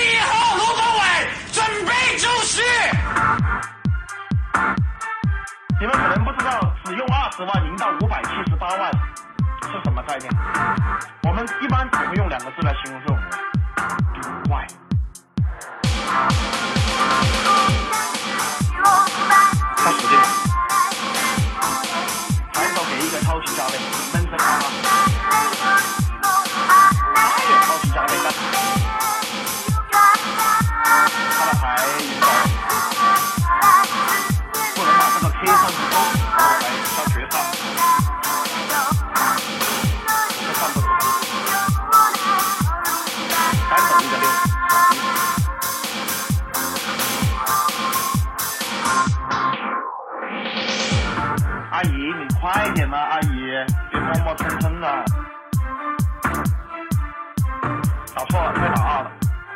1号卢国伟准备就绪。 你们可能不知道，只用20万赢到578万是什么概念？我们一般只会用2个字来形容这种人：赌怪。他死定了。抬手给一个超级加倍，闷声哈哈。他也超级加倍，但他的牌赢走了，不能把这个 K 上去收，然后来上决赛，这看不得。单手一个6。阿姨，你快点嘛，阿姨，别磨磨蹭蹭的。打错了，太打2了。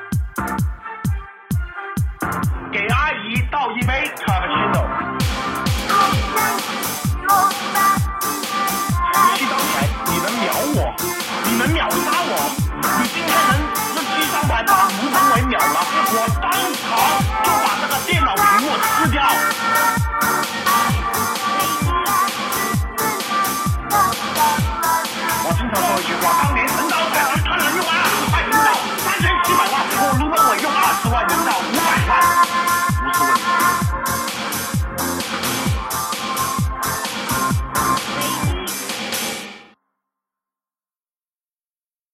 给阿姨倒一杯卡布奇诺。武器当前，你能秒我，你能秒杀我，你今天能17张牌把吴成伟秒了，我当场就把这个电脑屏幕撕掉。